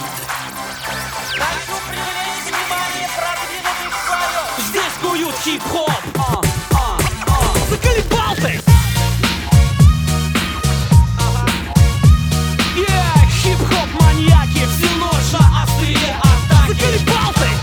Хочу привлечь внимание продвинутых слоев. Здесь куют хип-хоп. Заколебал ты! Хип-хоп маньяки, все ножа, острие атаки. Заколебал ты!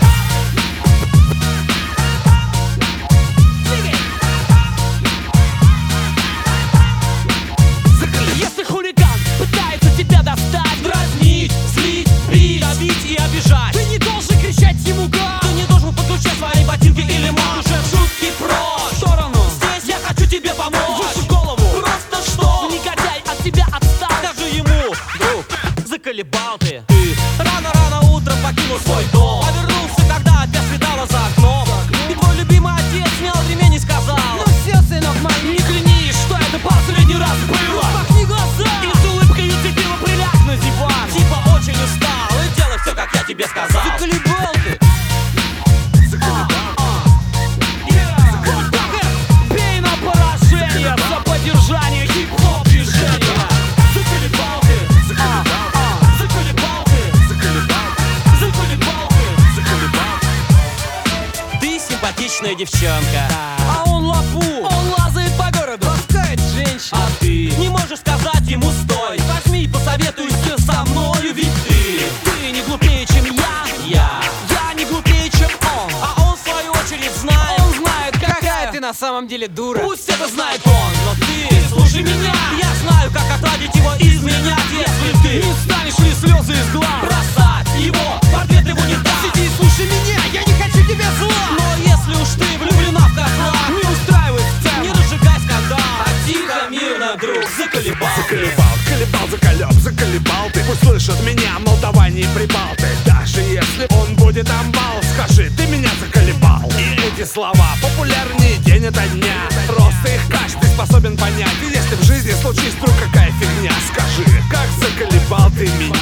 Если хулиган пытается тебя достать, дразнить, злить, бить, давить и обижать, ты не должен кричать ему гад. Ты не должен подключать свои ботинки или манжет. Шутки прочь, в сторону. Здесь я хочу тебе помочь. Выше голову, просто что? Негодяй от тебя отстал. Скажи ему, друг, заколебал ты. Ты рано-рано утром покинул свой дом, а вернулся, когда опять светало за окном. И твой любимый отец снял ремень и сказал: ну все, сынок мой, не клянись, что это последний раз было. Распахни глаза и с улыбкой нетерпеливо приляг на диван. Типа очень устал и делай все, как я тебе сказал. Заколебал ты. Бей на поражение за поддержание хип-хоп движения. Заколебал ты. Заколебал ты. Заколебал ты. Ты симпатичная девчонка, а он лапу. Он лазает по городу, ласкает женщин. А ты не можешь сказать ему стой. Возьми и посоветуйся со мною, ведь ты не глупее, чем я не глупее, чем он. А он в свою очередь знает. Он знает, какая ты на самом деле дура. Пусть это знает он, но ты слушай меня. Я знаю, как отвадить его изменять. Если ты не станешь ли слезы из глаз, бросать его, портрет его не даст. Сиди и слушай меня, я не хочу тебе зла. Но если уж ты влюблена в козла, не устраивай сцену, не разжигай скандал, а тихо, мирно, друг, заколебал. Заколебал, заколеб, заколебал ты. Пусть слышат меня молдаване и прибалты. Даже если он будет амбал, скажи, ты меня заколебал. И эти слова популярнее день ото дня. Просто их каждый способен понять. И если в жизни случись вдруг какая фигня, скажи, как заколебал ты меня.